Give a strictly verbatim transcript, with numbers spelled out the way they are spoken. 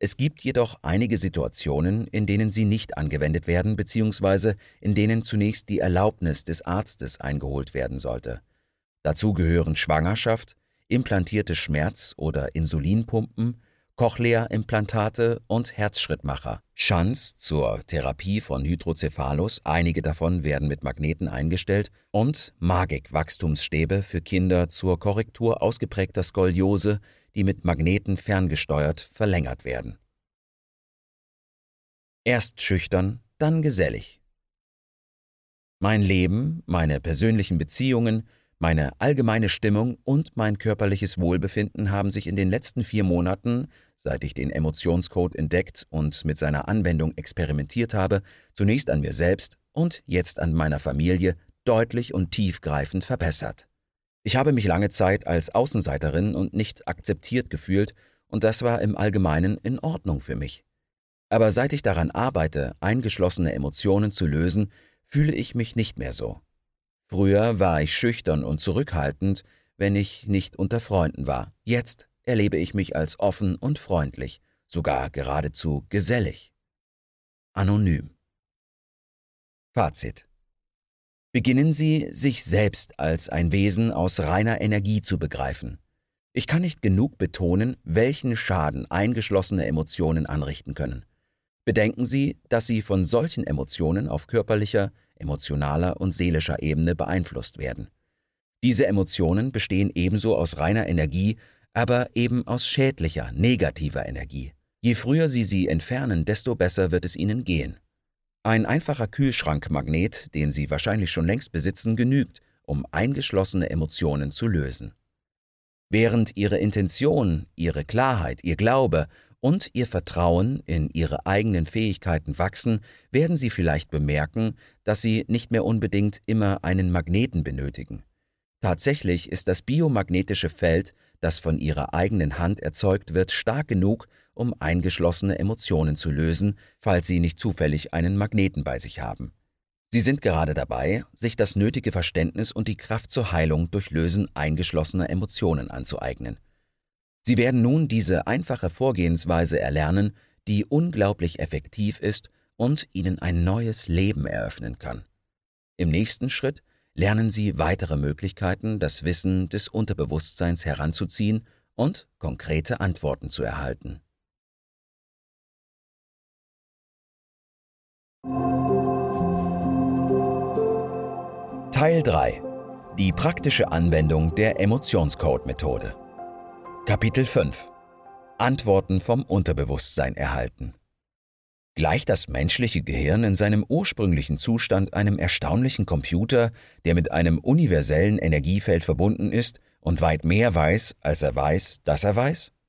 Es gibt jedoch einige Situationen, in denen sie nicht angewendet werden bzw. in denen zunächst die Erlaubnis des Arztes eingeholt werden sollte. Dazu gehören Schwangerschaft, implantierte Schmerz- oder Insulinpumpen, Cochlea-Implantate und Herzschrittmacher, Shunts zur Therapie von Hydrocephalus, einige davon werden mit Magneten eingestellt, und Magik-Wachstumsstäbe für Kinder zur Korrektur ausgeprägter Skoliose, die mit Magneten ferngesteuert verlängert werden. Erst schüchtern, dann gesellig. Mein Leben, meine persönlichen Beziehungen, meine allgemeine Stimmung und mein körperliches Wohlbefinden haben sich in den letzten vier Monaten, seit ich den Emotionscode entdeckt und mit seiner Anwendung experimentiert habe, zunächst an mir selbst und jetzt an meiner Familie deutlich und tiefgreifend verbessert. Ich habe mich lange Zeit als Außenseiterin und nicht akzeptiert gefühlt, und das war im Allgemeinen in Ordnung für mich. Aber seit ich daran arbeite, eingeschlossene Emotionen zu lösen, fühle ich mich nicht mehr so. Früher war ich schüchtern und zurückhaltend, wenn ich nicht unter Freunden war. Jetzt erlebe ich mich als offen und freundlich, sogar geradezu gesellig. Anonym. Fazit: Beginnen Sie, sich selbst als ein Wesen aus reiner Energie zu begreifen. Ich kann nicht genug betonen, welchen Schaden eingeschlossene Emotionen anrichten können. Bedenken Sie, dass Sie von solchen Emotionen auf körperlicher, emotionaler und seelischer Ebene beeinflusst werden. Diese Emotionen bestehen ebenso aus reiner Energie, aber eben aus schädlicher, negativer Energie. Je früher Sie sie entfernen, desto besser wird es Ihnen gehen. Ein einfacher Kühlschrankmagnet, den Sie wahrscheinlich schon längst besitzen, genügt, um eingeschlossene Emotionen zu lösen. Während Ihre Intention, Ihre Klarheit, Ihr Glaube und Ihr Vertrauen in Ihre eigenen Fähigkeiten wachsen, werden Sie vielleicht bemerken, dass Sie nicht mehr unbedingt immer einen Magneten benötigen. Tatsächlich ist das biomagnetische Feld, das von Ihrer eigenen Hand erzeugt wird, stark genug, um eingeschlossene Emotionen zu lösen, falls Sie nicht zufällig einen Magneten bei sich haben. Sie sind gerade dabei, sich das nötige Verständnis und die Kraft zur Heilung durch Lösen eingeschlossener Emotionen anzueignen. Sie werden nun diese einfache Vorgehensweise erlernen, die unglaublich effektiv ist und Ihnen ein neues Leben eröffnen kann. Im nächsten Schritt lernen Sie weitere Möglichkeiten, das Wissen des Unterbewusstseins heranzuziehen und konkrete Antworten zu erhalten. Teil drei. Die praktische Anwendung der Emotionscode-Methode. Kapitel fünf. Antworten vom Unterbewusstsein erhalten. Gleicht das menschliche Gehirn in seinem ursprünglichen Zustand einem erstaunlichen Computer, der mit einem universellen Energiefeld verbunden ist und weit mehr weiß, als er weiß, dass er weiß?